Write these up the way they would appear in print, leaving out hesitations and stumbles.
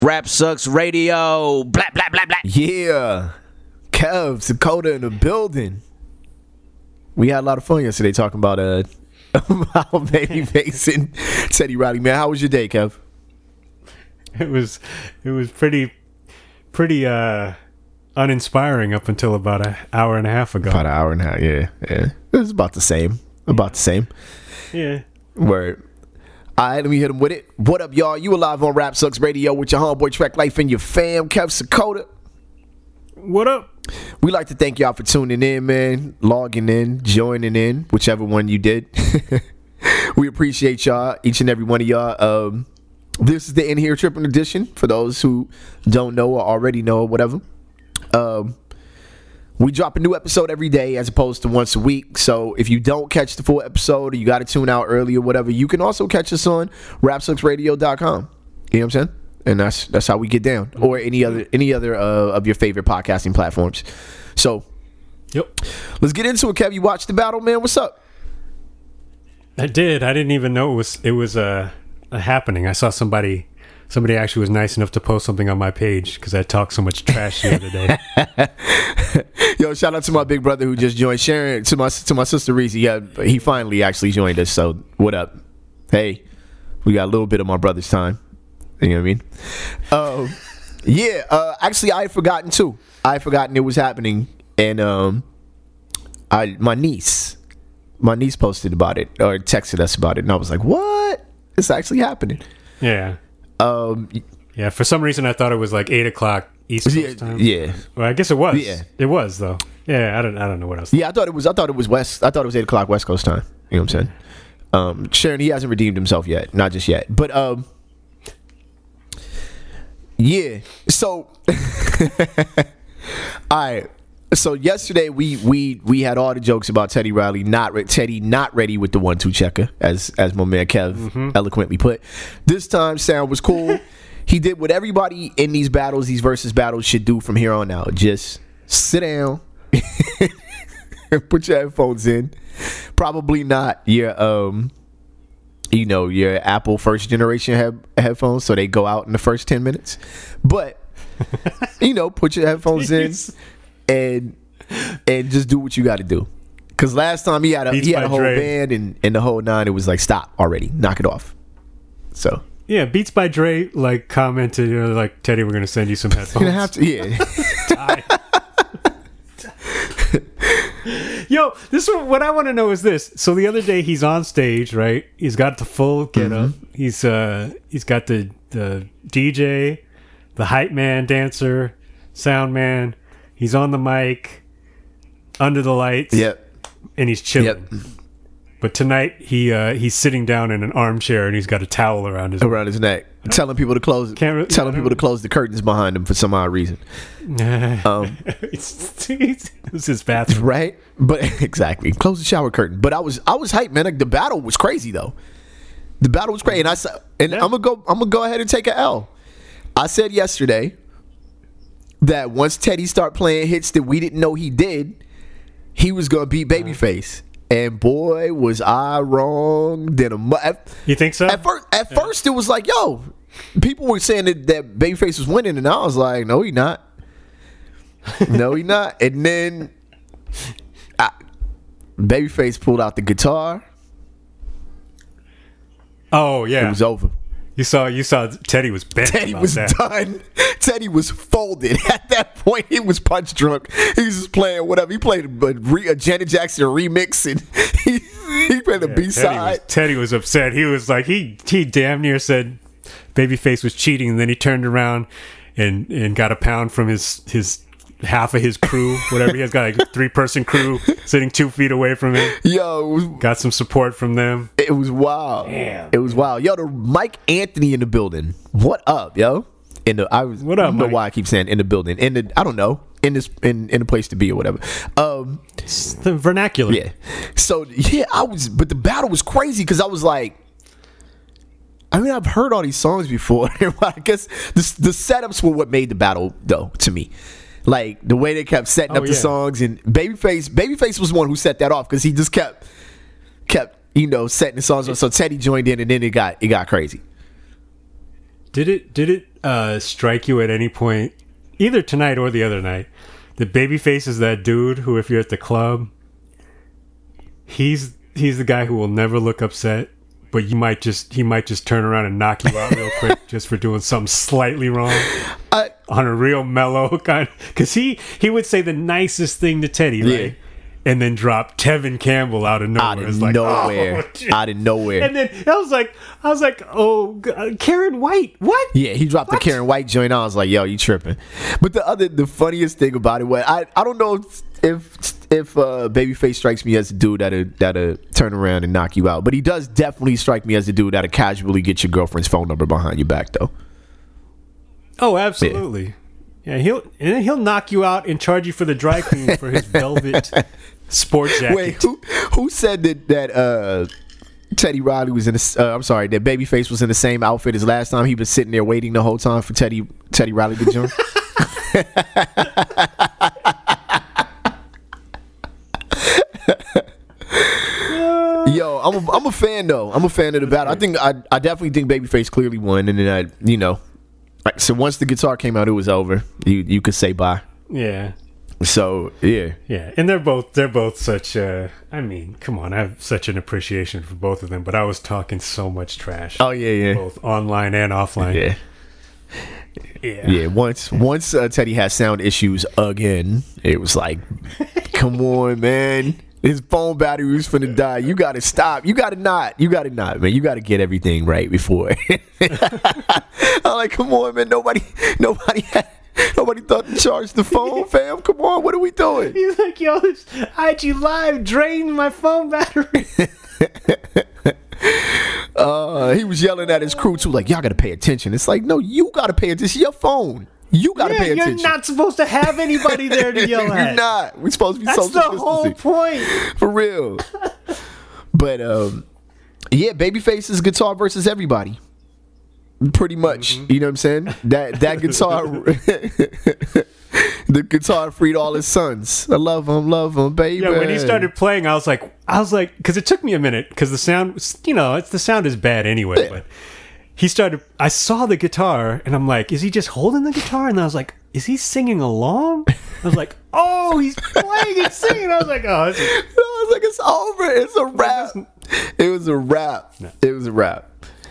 Rap Sucks Radio. Blah, blah, blah, blah. Yeah. Kev, Dakota in the building. We had a lot of fun yesterday talking about Babyface and Teddy Riley. Man, how was your day, Kev? It was pretty uninspiring up until about an hour and a half ago. About an hour and a half, yeah. It was about the same. Yeah. Word. All right, let me hit him with it. What up, y'all? You alive on Rap Sucks Radio with your homeboy Track Life and your fam, Kev Dakota. What up? We like to thank y'all for tuning in, man, logging in, joining in, whichever one you did. We appreciate y'all, each and every one of y'all. This is the In Here Tripping edition for those who don't know or already know or whatever. We drop a new episode every day as opposed to once a week. So if you don't catch the full episode or you got to tune out early or whatever, you can also catch us on rapsucksradio.com. You know what I'm saying? And that's how we get down. Or any other of your favorite podcasting platforms. So, yep. Let's get into it, Kev. You watched the battle, man. What's up? I did. I didn't even know it was happening. I saw somebody actually was nice enough to post something on my page because I talked so much trash the other day. Yo, shout out to my big brother who just joined. Sharon, to my sister Reese. Yeah, he finally actually joined us. So what up? Hey, we got a little bit of my brother's time. You know what I mean? Actually, I had forgotten too. I had forgotten it was happening, and my niece posted about it or texted us about it, and I was like, "What? It's actually happening?" Yeah. Yeah. For some reason, I thought it was like 8:00 East Coast time. Yeah. Well, I guess it was. Yeah. It was though. Yeah. I don't know what else. Yeah, I thought it was West. I thought it was 8:00 West Coast time. You know what I'm saying? Sharon, he hasn't redeemed himself yet. Not just yet, but yeah. So, all right. So yesterday we had all the jokes about Teddy Riley not ready with the 1-2 checker, as my man Kev eloquently put. This time sound was cool. He did what everybody in these versus battles should do from here on out. Just sit down, put your headphones in. Probably not your your Apple first generation headphones, so they go out in the first 10 minutes. But put your headphones in. And just do what you got to do. Because last time he had a whole band and the whole nine. It was like, stop already, knock it off. So yeah, Beats by Dre commented, like, Teddy, we're gonna send you some headphones. You're gonna have to, yeah. Yo, this is what I want to know is this. So the other day he's on stage, right? He's got the full get up. He's got the DJ, the hype man, dancer, sound man. He's on the mic, under the lights, and he's chilling. Yep. But tonight he's sitting down in an armchair and he's got a towel around his neck, telling people to close to close the curtains behind him for some odd reason. It's his bathroom, right? But exactly, close the shower curtain. But I was hyped, man. Like, the battle was crazy though. The battle was crazy, and I'm gonna go ahead and take a L. I said yesterday that once Teddy start playing hits that we didn't know he did, he was gonna beat Babyface. And boy, was I wrong. You think so? At first, it was like, yo, people were saying that Babyface was winning, and I was like, no, he not. No, he not. And then Babyface pulled out the guitar. Oh yeah, it was over. You saw Teddy was bent. Teddy was done. Teddy was folded. At that point, he was punch drunk. He was just playing whatever. He played a Janet Jackson remix, and he played a B-side. Teddy was upset. He was like, he damn near said Babyface was cheating, and then he turned around and got a pound from his half of his crew, whatever. He has got like a 3-person crew sitting 2 feet away from him. Yo, got some support from them. It was wild. Damn. It was wild. Yo, the Mike Anthony in the building. What up, yo? What up, I don't know why I keep saying in the building. I don't know. In the place to be or whatever. It's the vernacular. Yeah. So yeah, but the battle was crazy because I was like, I mean, I've heard all these songs before. I guess the setups were what made the battle though to me. Like the way they kept setting up the songs, and Babyface was the one who set that off because he just kept setting the songs on. So Teddy joined in, and then it got crazy. Did it strike you at any point, either tonight or the other night, that Babyface is that dude who, if you're at the club, he's the guy who will never look upset, but he might just turn around and knock you out real quick just for doing something slightly wrong on a real mellow kind. Because he would say the nicest thing to Teddy, right? And then drop Tevin Campbell out of nowhere. Out of nowhere. Out of nowhere. And then I was like, oh, Karen White, what? Yeah, he dropped the Karen White joint. I was like, yo, you tripping. But the funniest thing about it was, I don't know if Babyface strikes me as a dude that'll turn around and knock you out. But he does definitely strike me as a dude that'll casually get your girlfriend's phone number behind your back, though. Oh, absolutely. Yeah, he'll knock you out and charge you for the dry clean for his velvet sport jacket. Wait, who said that Teddy Riley was in that Babyface was in the same outfit as last time? He was sitting there waiting the whole time for Teddy Riley to join. Yo, I'm a fan though. I'm a fan of the battle. I definitely think Babyface clearly won, and then so once the guitar came out, it was over. You could say bye. Yeah. So yeah, and they're both such. I mean, come on, I have such an appreciation for both of them. But I was talking so much trash. Oh yeah, both online and offline. Yeah. Once Teddy had sound issues again, it was like, come on, man. His phone battery was finna die. You gotta stop. You gotta not, man. You gotta get everything right before. I'm like, come on, man. Nobody thought to charge the phone, fam. Come on, what are we doing? He's like, yo, this IG Live drained my phone battery. He was yelling at his crew too, like, y'all gotta pay attention. It's like, no, you gotta pay attention. It's your phone. You gotta pay attention. You're not supposed to have anybody there to yell at. You're not. We're supposed to be social distancing. That's the whole point. For real. But yeah, Babyface's guitar versus everybody. Pretty much. Mm-hmm. You know what I'm saying? That guitar the guitar freed all his sons. I love him, baby. Yeah, when he started playing, I was like, because it took me a minute, because the sound, the sound is bad anyway, but I saw the guitar, and I'm like, is he just holding the guitar? And I was like, is he singing along? I was like, oh, he's playing and singing. I was like, oh. I was like, it's over. It's a wrap. It was a wrap. No. It was a wrap.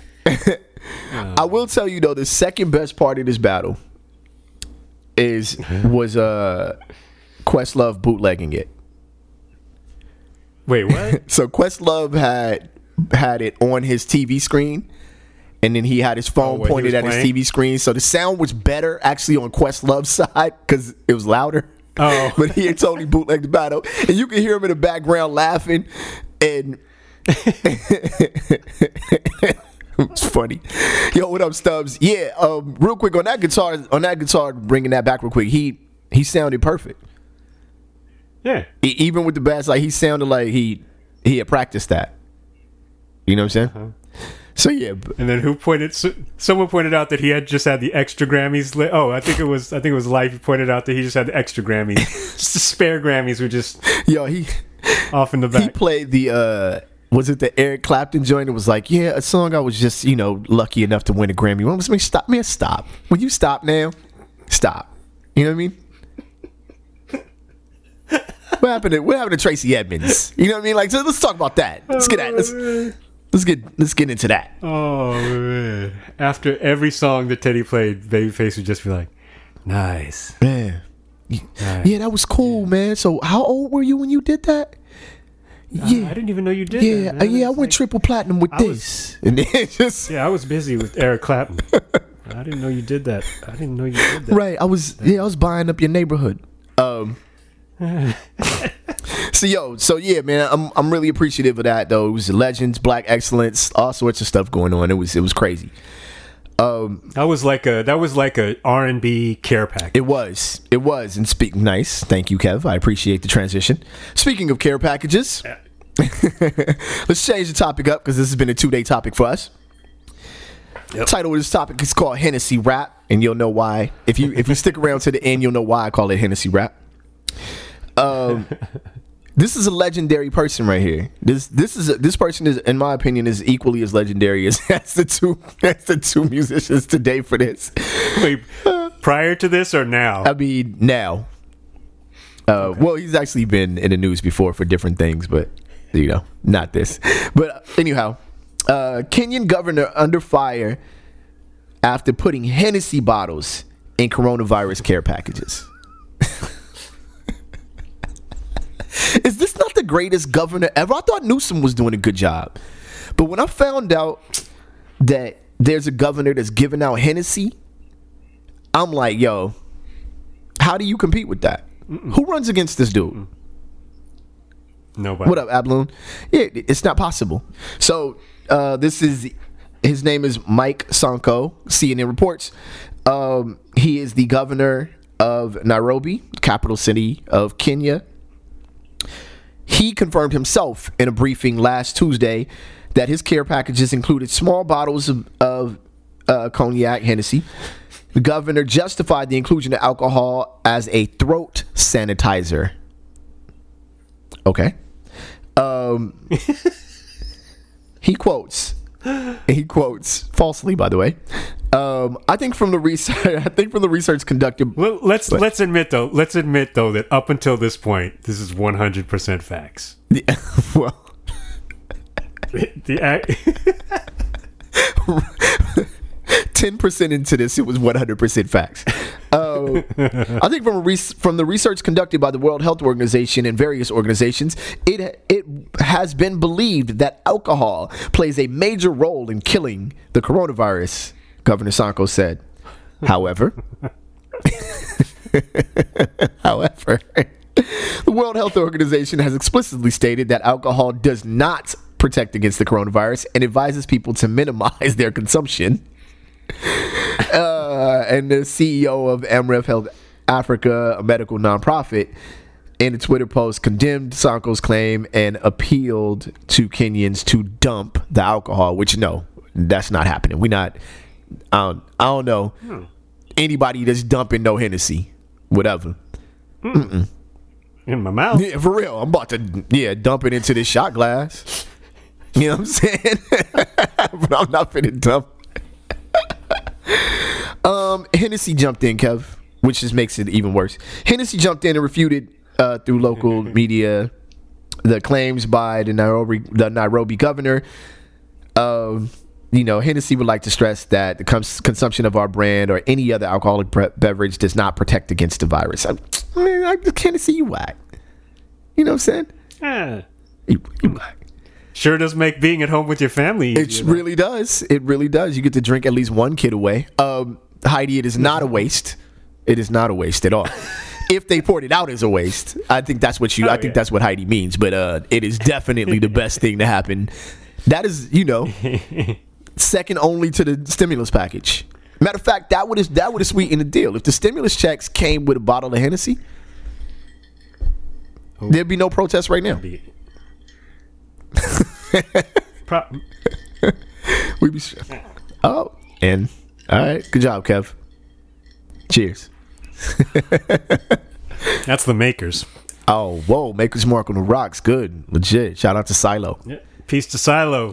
I will tell you, though, the second best part of this battle was Questlove bootlegging it. Wait, what? So Questlove had it on his TV screen, and then he had his phone pointed at his TV screen. So the sound was better actually on Questlove's side because it was louder. Oh. But he had totally bootlegged the battle. And you can hear him in the background laughing. And it's funny. Yo, what up, Stubbs? Yeah, real quick on that guitar, bringing that back real quick, he sounded perfect. Yeah. Even with the bass, like he sounded like he had practiced that. You know what I'm saying? Uh-huh. So yeah, and then someone pointed out that he had just had the extra Grammys. I think it was Life. He pointed out that he just had the extra Grammys. Just the spare Grammys were just he off in the back. He played the was it the Eric Clapton joint? It was like, yeah, a song I was just lucky enough to win a Grammy. What was me? Stop, man, stop. Will you stop now? Stop. You know what I mean? What happened to Tracy Edmonds? You know what I mean? Like, so let's talk about that. Let's get at let's get into that. Oh man! After every song that Teddy played, Babyface would just be like, "Nice, man. Nice. Yeah, that was cool, man. So, how old were you when you did that? Yeah, I didn't even know you did. that, I went triple platinum with this, and then I was busy with Eric Clapton. I didn't know you did that. Right, I was buying up your neighborhood. So yeah, man, I'm really appreciative of that though. It was Legends, Black Excellence, all sorts of stuff going on. It was crazy. That was like a R&B care package. It was, and nice. Thank you, Kev. I appreciate the transition. Speaking of care packages, let's change the topic up because this has been a 2-day topic for us. Yep. Title of this topic is called Hennessy Rap, and you'll know why. If you stick around to the end, you'll know why I call it Hennessy Rap. This is a legendary person right here. This person is, in my opinion, is equally as legendary as the two musicians today for this. Wait, prior to this or now? I mean, now. Well, he's actually been in the news before for different things, but not this. But anyhow, Kenyan governor under fire after putting Hennessy bottles in coronavirus care packages. Is this not the greatest governor ever? I thought Newsom was doing a good job. But when I found out that there's a governor that's giving out Hennessy, I'm like, yo, how do you compete with that? Who runs against this dude? Nobody. What up, Abloon? Yeah, it's not possible. So his name is Mike Sonko. CNN reports. He is the governor of Nairobi, capital city of Kenya. He confirmed himself in a briefing last Tuesday that his care packages included small bottles of cognac, Hennessy. The governor justified the inclusion of alcohol as a throat sanitizer. Okay. He quotes falsely, by the way. I think from the research conducted. Well, let's admit though that up until this point, this is 100% facts. Well, 10% into this, it was 100% facts. I think from the research conducted by the World Health Organization and various organizations, it has been believed that alcohol plays a major role in killing the coronavirus, Governor Sonko said. However, the World Health Organization has explicitly stated that alcohol does not protect against the coronavirus and advises people to minimize their consumption. And the CEO of Amref Health Africa, a medical nonprofit, in a Twitter post condemned Sonko's claim and appealed to Kenyans to dump the alcohol, which no, that's not happening. I don't know anybody that's dumping no Hennessy, whatever. In my mouth. Yeah, for real. I'm about to dump it into this shot glass. You know what I'm saying? But I'm not finna dump. Hennessy jumped in, Kev, which just makes it even worse. Hennessy jumped in and refuted through local media the claims by the Nairobi governor. Hennessy would like to stress that the consumption of our brand or any other alcoholic beverage does not protect against the virus. Hennessy, you whack. You know what I'm saying? You whack. Sure does make being at home with your family easier. It really does. It really does. You get to drink at least one kid away. Heidi, it is not a waste. It is not a waste at all. If they poured it out as a waste, I think that's what that's what Heidi means. But it is definitely the best thing to happen. That is, second only to the stimulus package. Matter of fact, that would have sweetened the deal. If the stimulus checks came with a bottle of Hennessy, there'd be no protest right now. We'd be. Oh, and all right, good job, Kev. Cheers. That's the Makers. Oh, whoa, Maker's Mark on the rocks. Good, legit. Shout out to Silo. Yeah. Peace to Silo.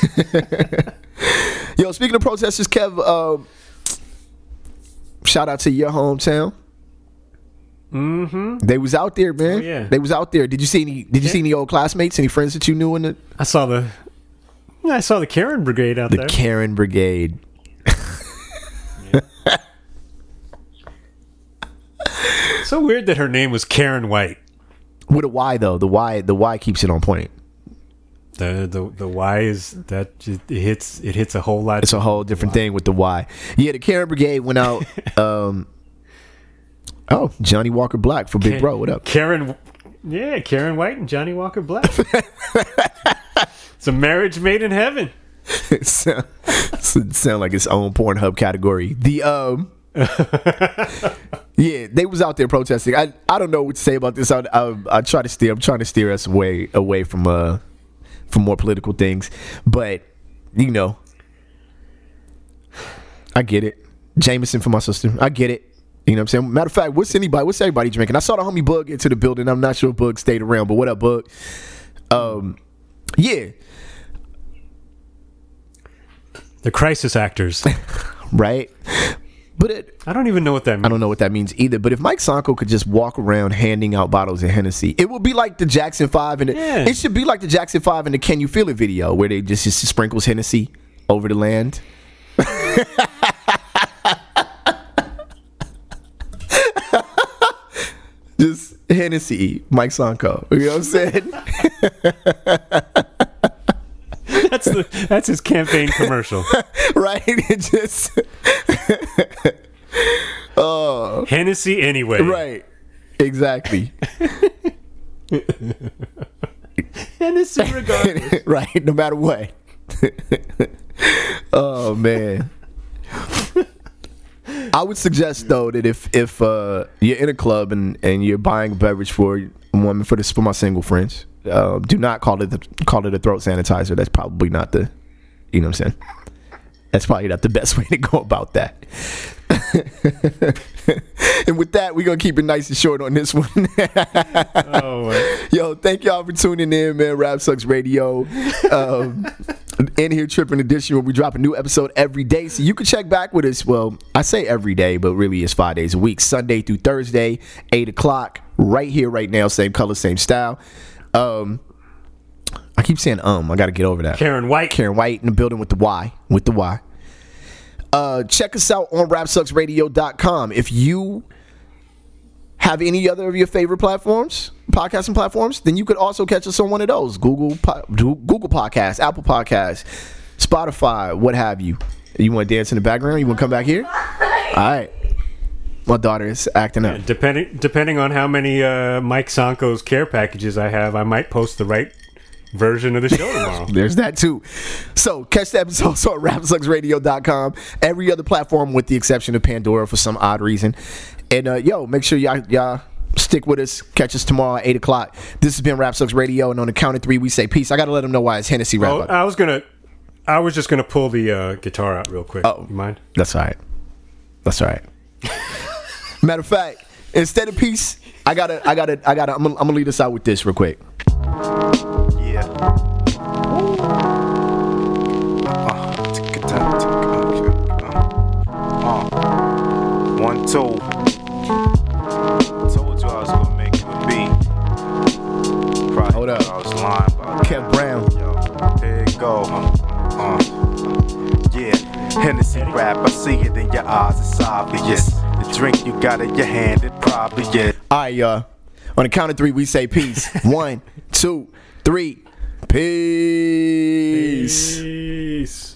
Yo, speaking of protesters, Kev, shout out to your hometown. Mm-hmm. They was out there, man. Oh, yeah. They was out there. Did you see any old classmates, any friends that you knew in the? I saw the Karen Brigade out there. The Karen Brigade. So weird that her name was Karen White. With a Y though. The Y keeps it on point. The Y is that it hits a whole lot. It's a whole different thing with the Y. Yeah, the Karen Brigade went out. Johnny Walker Black for Big Bro. What up? Karen White and Johnny Walker Black. It's a marriage made in heaven. Sound like its own Pornhub category. The yeah, they was out there protesting. I don't know what to say about this. I try to steer. I'm trying to steer us away from more political things, but I get it. Jameson for my sister. I get it. You know what I'm saying? Matter of fact, what's everybody drinking? I saw the homie Bug into the building. I'm not sure if Bug stayed around, but what up, Bug? Yeah. The crisis actors. Right? But I don't even know what that means. I don't know what that means either. But if Mike Sanko could just walk around handing out bottles of Hennessy, it would be like the Jackson 5 and it should be like the Jackson 5 and the Can You Feel It video where they just sprinkles Hennessy over the land. Just Hennessy, Mike Sanko. You know what I'm saying? That's his campaign commercial. Right? It just Hennessy anyway. right. Exactly. Hennessy regardless. Right, no matter what. Oh man. I would suggest though that if you're in a club and you're buying a beverage for a woman for my single friends, do not call it a throat sanitizer. That's probably not the, you know what I'm saying? That's probably not the best way to go about that. And with that, we're gonna keep it nice and short on this one. Yo, thank y'all for tuning in, man. Rap Sucks Radio. In here tripping edition where we drop a new episode every day, so you can check back with us. Well, I say every day, but really it's 5 days a week, Sunday through Thursday, 8 o'clock, right here, right now, same color, same style. I keep saying I gotta get over that. Karen White in the building with the Y. Check us out on rapsucksradio.com. If you have any other of your favorite podcasting platforms, then you could also catch us on one of those. Google Podcasts, Apple Podcasts, Spotify, what have you. You want to dance in the background? You want to come back here? All right. My daughter is acting up. Depending on how many Mike Sanko's care packages I have, I might post the right version of the show tomorrow. There's that too. So catch the episodes on rapsucksradio.com, every other platform with the exception of Pandora for some odd reason. And make sure y'all stick with us. Catch us tomorrow at 8 o'clock. This has been Rap Sucks Radio, and on the count of 3 we say peace. I gotta let them know why it's Hennessy rap. I was just gonna pull the guitar out real quick. You mind? That's all right. Matter of fact, instead of peace, I'm gonna lead us out with this real quick. One, two. Told you I was gonna make you a beat. Probably Hold up. I was lying about Kev Brown. Yo, here it go. Yeah, Hennessy rap. I see it in your eyes. It's obvious. The drink you got in your hand, it probably is. All right, y'all. On the count of 3, we say peace. 1, 2, 3. Peace.